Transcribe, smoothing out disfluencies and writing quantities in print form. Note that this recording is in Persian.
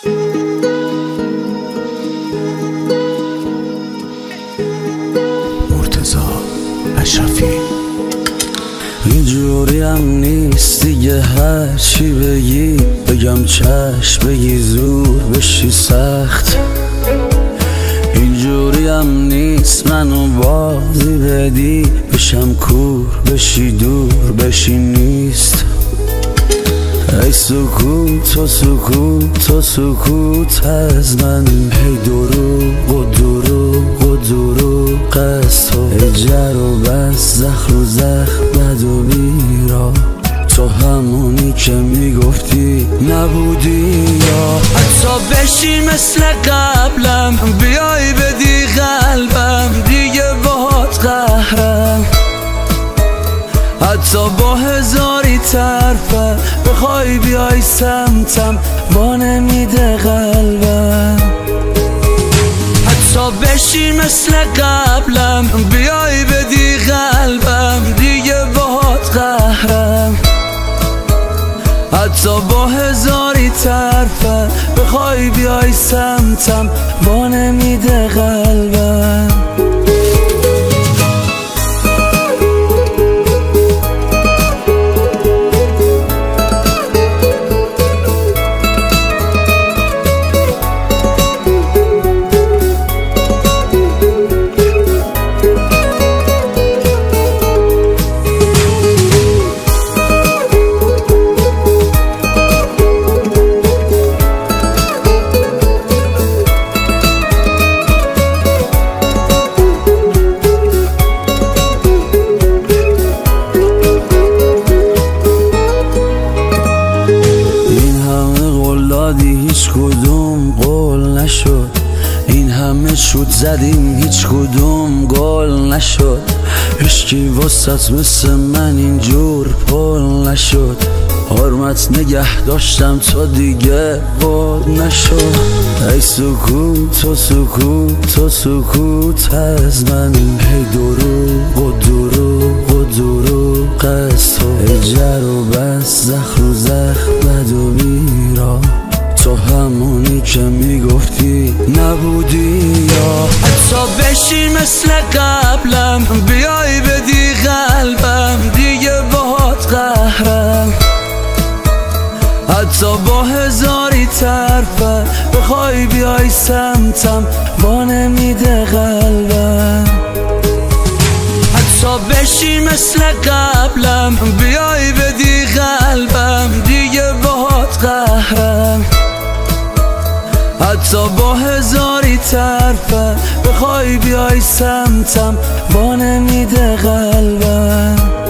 مرتضی اشرفی. اینجوریم نیست دیگه، هر چی بگی بگم چشم، بگی زور بشی سخت. اینجوریم نیست منو بازی بدی، بشم کور بشی دور بشی نیست. ای سکوت و سکوت و سکوت از من، هی دروغ و دروغ و دروغ از تو. ای جر و بس زخم و زخم بد و بیرا، تو همونی که میگفتی نبودی. یا حتی بشی مثل قبلم، بیای بدی قلبم، دیگه باهات قهرم. حتی با هزاری طرفه بخوای بیای سمتم، با نمیده قلبم. حتی بشی مثل قبلم، بیای بدی قلبم، دیگه باهات قهرم. حتی با هزاری طرفه بخوای بیای سمتم، با نمیده قلبم. هیچ کدوم قول نشد، این همه شد زدیم هیچ کدوم گل نشد. عشقی وسط مثل من اینجور پل نشد، حرمت نگه داشتم تا دیگه بود نشد. ای سکوت و سکوت و سکوت از من، هی دروغ و دروغ و دروغ از تو. ای جر و بس زخم و زخم بد و بیرا، تو همونی که میگفتی نبودی. یا حتی بشی مثل قبلم، بیای بدی قلبم، دیگه باهات قهرم. حتی با هزاری طرفه بخوای بیای سمتم، با نمیده قلبم. حتی بشی مثل قبلم، بیای بدی قلبم، دیگه باهات قهرم. حتی با هزاری طرفه بخوای بیای سمتم، با نمیده قلبم.